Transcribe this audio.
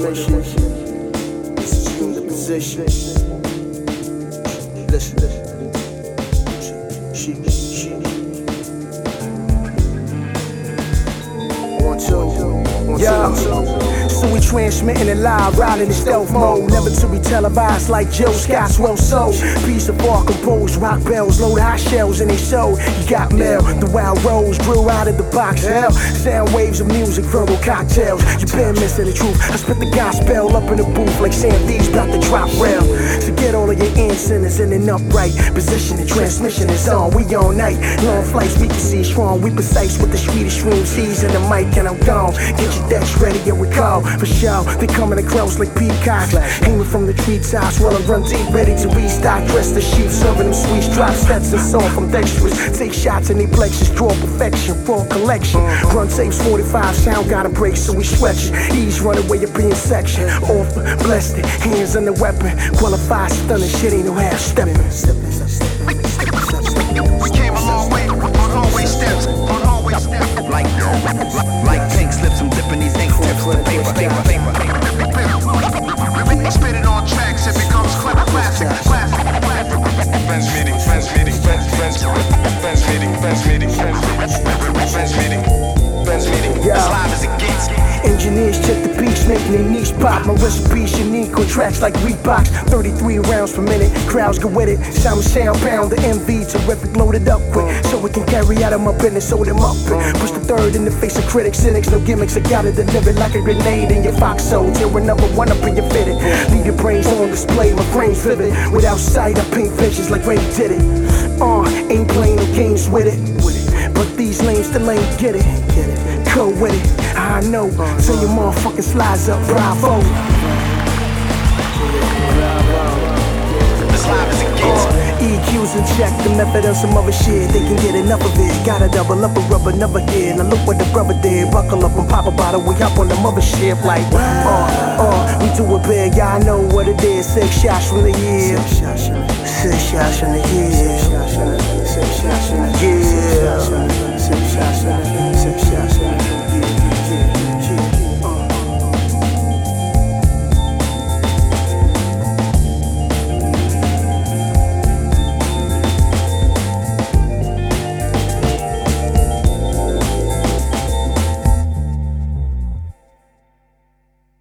intervention. This is you in the position. Listen. She. 1, 2. So we transmitting it live, riding in stealth mode, never to be televised like Jill Scott's well sold. Piece of art composed, rock bells, load high shells in they soul. You got mail, the wild rose, drill out of the box, hell. Sound waves of music, verbal cocktails. You been missing the truth, I spit the gospel up in the booth like Sam V's about to drop rail. So get all of your antennas in an upright position, the transmission is on, we all night. Long flights, we can see strong, we precise with the sweetest streams, he's in the mic and I'm gone. Get your decks ready and we call. For sure, they coming across like peacocks, hanging from the treetops while I run deep, ready to restock. Dress the sheep, serving them sweets, drop sets and song from dexterous. Take shots in they plexus, draw perfection, full collection. Run tapes 45, sound gotta break, so we stretch it. Ease run away up in section. Offer, blessed it, hands on the weapon. Qualified, stunning, shit ain't no half stepping. We came a long way on hallway steps, like pink slips, I'm dipping these ink tips to paper. Spit it on tracks, it becomes classic. Friends meeting. As live as it gets. Engineers check the beats, making their niche pop. My recipe's unique on tracks like Reeboks. 33 rounds per minute, crowds go with it. Sound pound, the MV terrific, loaded up quick, so we can carry out of my business, hold them up. Push the third in the face of critics, cynics, no gimmicks. I gotta deliver like a grenade in your foxhole. Tear another one up in your fitted. Leave your brains on display, my frame's vivid. Without sight, I paint visions like Ray did it. Ain't playing no games with it. But these lanes still ain't get it. Go with it, I know. Send your motherfucking slides up, bravo. As live as it gets. EQs in check, the method and some other shit. They can get enough of it. Gotta double up a rubber, never hit. Now look what the brother did. Buckle up and pop a bottle. We up on the mothership like, we do it big, y'all know what it is. 6 shots from the year. 6 shots from the year.